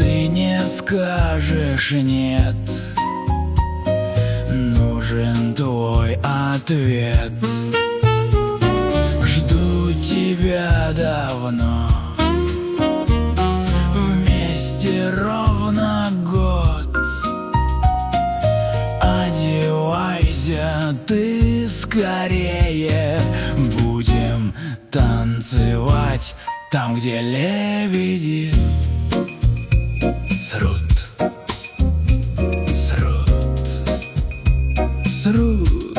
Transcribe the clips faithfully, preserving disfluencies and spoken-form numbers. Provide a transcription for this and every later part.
ты не скажешь нет. Нужен твой ответ. Жду тебя давно, вместе ровно год. Одевайся ты скорее, будем танцевать там, где лебеди срут, срут, срут,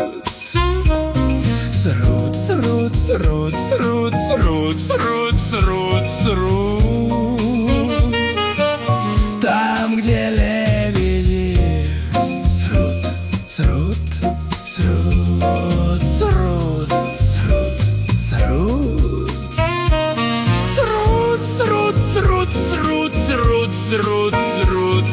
срут, срут, срут, срут, срут, срут, срут, срут. Там, где лебеди срут, срут, срут, срут, срут, срут. Срут, срут, срут, срут, срут, срут, срут,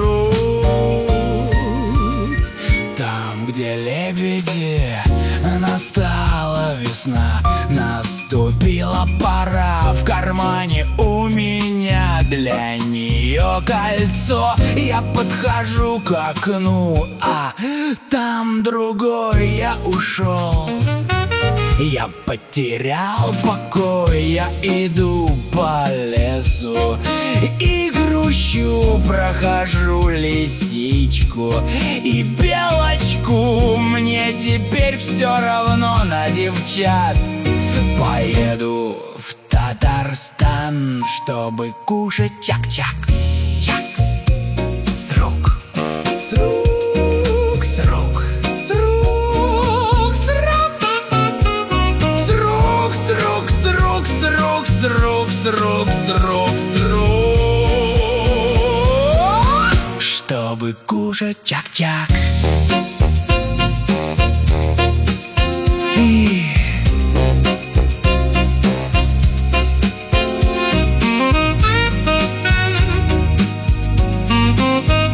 срут. Там, где лебеди, настала весна, наступила пора. В кармане у меня для нее кольцо. Я подхожу к окну, а там другой. Я ушел, я потерял покой. Я иду по лесу и грущу, прохожу лисичку и белочку. Мне теперь все равно на девчат. Поеду в Татарстан, чтобы кушать чак-чак. Чак. С рук, с рук, с рук, с рук, с рук, с рук, с рук, с рук, с рук, с рук, с рук, с рук, с рук, чтобы кушать чак-чак. И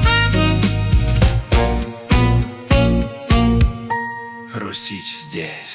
Русич здесь.